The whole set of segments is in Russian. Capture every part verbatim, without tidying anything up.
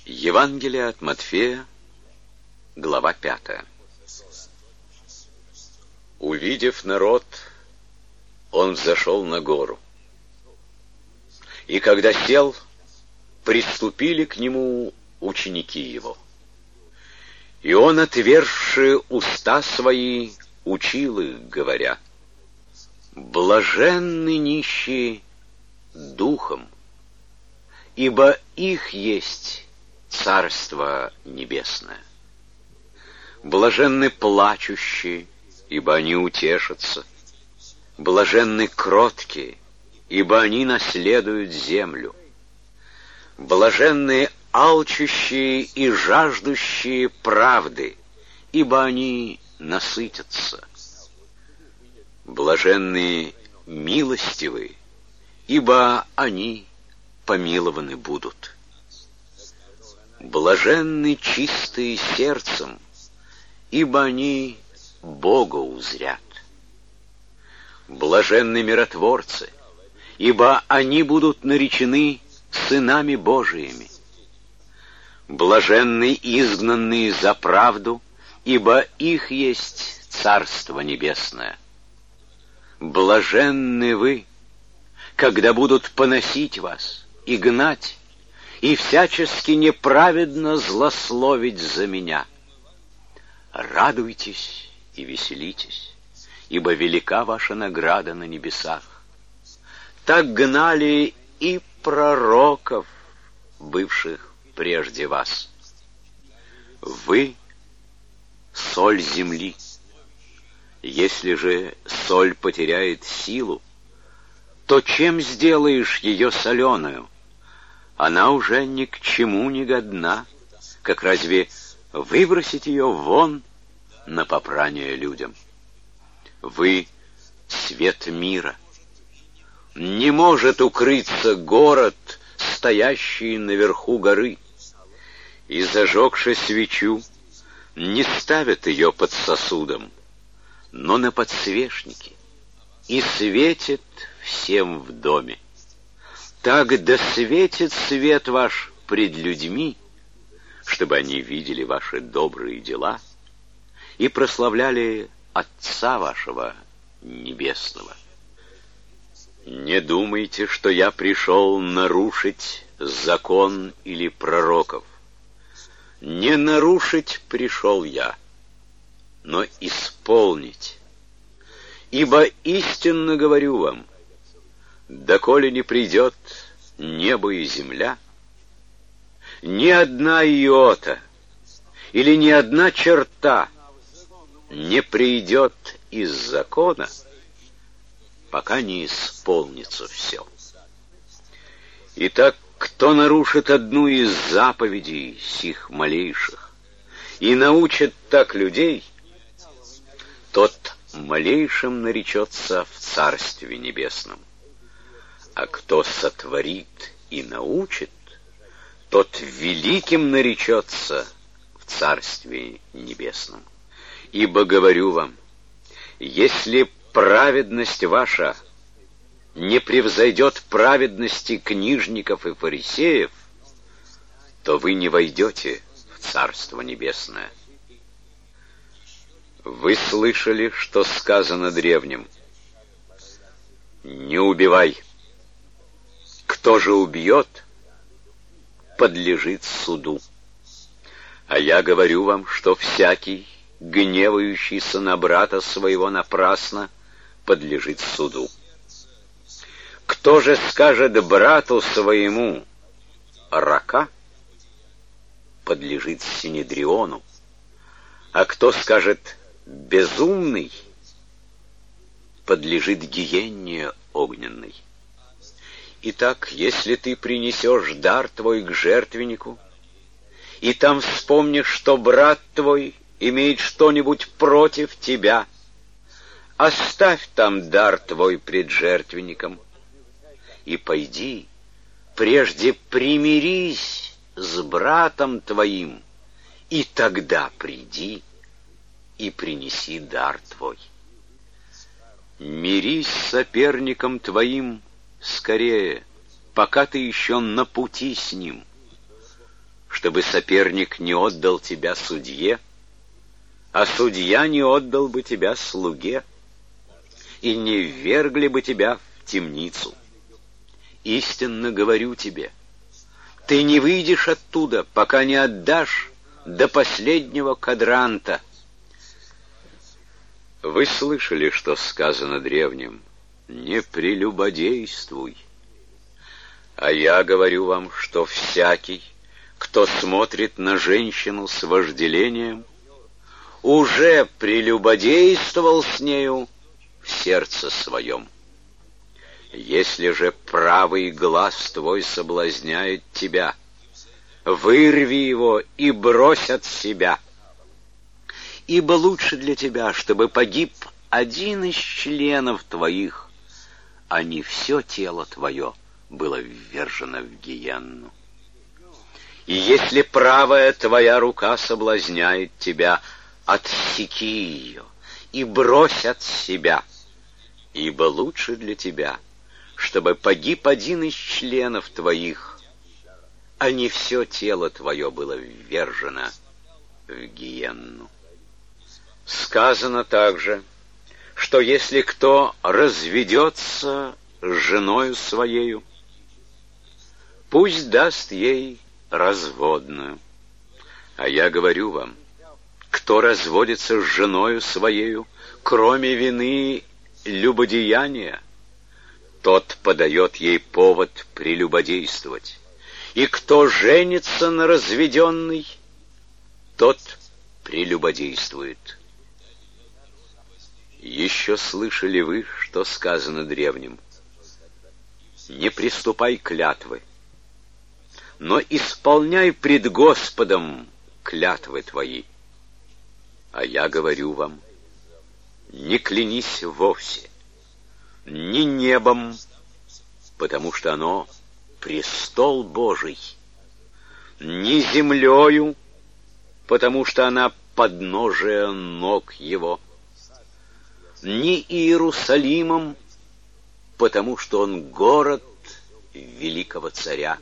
Евангелие от Матфея, глава пятая. Увидев народ, он взошел на гору. И когда сел, приступили к нему ученики его. И он, отверзши уста свои, учил их, говоря: «Блаженны нищие духом, ибо их есть Царство Небесное. Блаженны плачущие, ибо они утешатся. Блаженны кроткие, ибо они наследуют землю. Блаженны алчущие и жаждущие правды, ибо они насытятся. Блаженные милостивые, ибо они помилованы будут. Блаженны чистые сердцем, ибо они Бога узрят. Блаженны миротворцы, ибо они будут наречены сынами Божиими. Блаженны изгнанные за правду, ибо их есть Царство Небесное. Блаженны вы, когда будут поносить вас и гнать, и всячески неправедно злословить за меня. Радуйтесь и веселитесь, ибо велика ваша награда на небесах. Так гнали и пророков, бывших прежде вас. Вы — соль земли. Если же соль потеряет силу, то чем сделаешь ее соленую? Она уже ни к чему не годна, как разве выбросить ее вон на попрание людям? Вы — свет мира. Не может укрыться город, стоящий наверху горы, и, зажегши свечу, не ставят ее под сосудом, но на подсвечнике, и светит всем в доме. Так да светит свет ваш пред людьми, чтобы они видели ваши добрые дела и прославляли Отца вашего Небесного. Не думайте, что я пришел нарушить закон или пророков. Не нарушить пришел я, но исполнить. Ибо истинно говорю вам, доколе не придет небо и земля, ни одна иота или ни одна черта не придет из закона, пока не исполнится все. Итак, кто нарушит одну из заповедей сих малейших и научит так людей, тот малейшим наречется в Царстве Небесном. А кто сотворит и научит, тот великим наречется в Царстве Небесном. Ибо говорю вам, если праведность ваша не превзойдет праведности книжников и фарисеев, то вы не войдете в Царство Небесное. Вы слышали, что сказано древним: «Не убивай». Кто же убьет, подлежит суду. А я говорю вам, что всякий, гневающийся на брата своего напрасно, подлежит суду. Кто же скажет брату своему «рака», подлежит синедриону, а кто скажет «безумный», подлежит гиенне огненной. Итак, если ты принесешь дар твой к жертвеннику, и там вспомнишь, что брат твой имеет что-нибудь против тебя, оставь там дар твой пред жертвенником, и пойди, прежде примирись с братом твоим, и тогда приди и принеси дар твой. Мирись с соперником твоим скорее, пока ты еще на пути с ним, чтобы соперник не отдал тебя судье, а судья не отдал бы тебя слуге, и не ввергли бы тебя в темницу. Истинно говорю тебе, ты не выйдешь оттуда, пока не отдашь до последнего кадранта. Вы слышали, что сказано древним: не прелюбодействуй. А я говорю вам, что всякий, кто смотрит на женщину с вожделением, уже прелюбодействовал с нею в сердце своем. Если же правый глаз твой соблазняет тебя, вырви его и брось от себя. Ибо лучше для тебя, чтобы погиб один из членов твоих, а не все тело твое было ввержено в гиенну. И если правая твоя рука соблазняет тебя, отсеки ее и брось от себя, ибо лучше для тебя, чтобы погиб один из членов твоих, а не все тело твое было ввержено в гиенну. Сказано также, что если кто разведется с женою своею, пусть даст ей разводную. А я говорю вам, кто разводится с женою своею, кроме вины любодеяния, тот подает ей повод прелюбодействовать. И кто женится на разведенной, тот прелюбодействует. Еще слышали вы, что сказано древним: не приступай клятвы, но исполняй пред Господом клятвы твои. А я говорю вам, не клянись вовсе, ни небом, потому что оно престол Божий, ни землею, потому что она подножие ног его, ни Иерусалимом, потому что он город великого царя.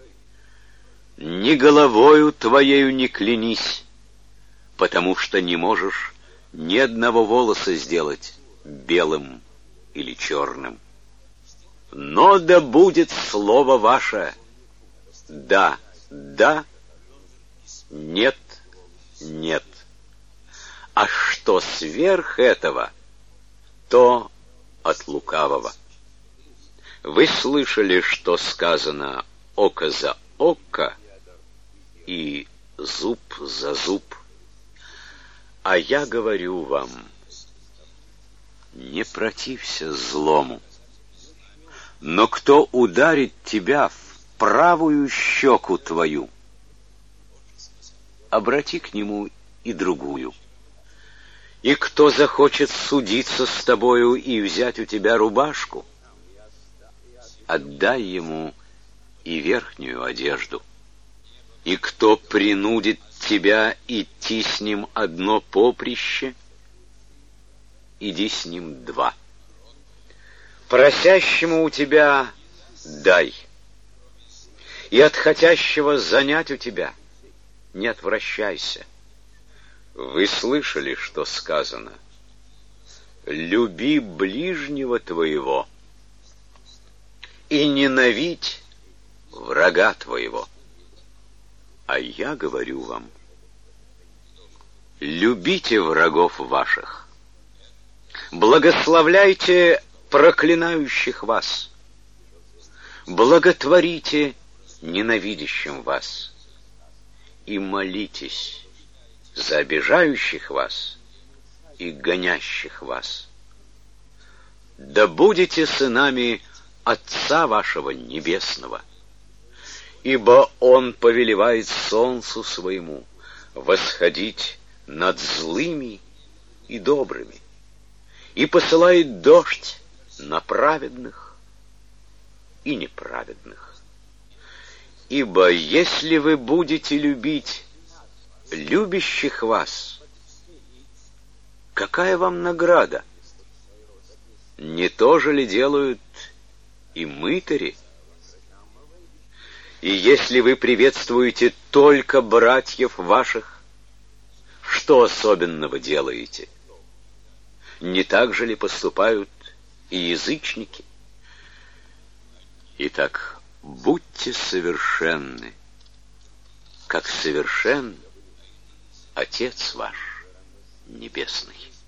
Ни головою твоею не клянись, потому что не можешь ни одного волоса сделать белым или черным. Но да будет слово ваше да, да, нет, нет. А что сверх этого, то от лукавого. Вы слышали, что сказано: око за око и зуб за зуб. А я говорю вам, не протився злому, но кто ударит тебя в правую щеку твою, обрати к нему и другую. И кто захочет судиться с тобою и взять у тебя рубашку, отдай ему и верхнюю одежду. И кто принудит тебя идти с ним одно поприще, иди с ним два. Просящему у тебя дай, и от хотящего занять у тебя не отвращайся. Вы слышали, что сказано: люби ближнего твоего и ненавидь врага твоего. А я говорю вам, любите врагов ваших, благословляйте проклинающих вас, благотворите ненавидящим вас и молитесь за обижающих вас и гонящих вас. Да будете сынами Отца вашего Небесного, ибо Он повелевает солнцу своему восходить над злыми и добрыми, и посылает дождь на праведных и неправедных. Ибо если вы будете любить любящих вас, какая вам награда? Не то же ли делают и мытари? И если вы приветствуете только братьев ваших, что особенного делаете? Не так же ли поступают и язычники? Итак, будьте совершенны, как совершен Отец ваш Небесный.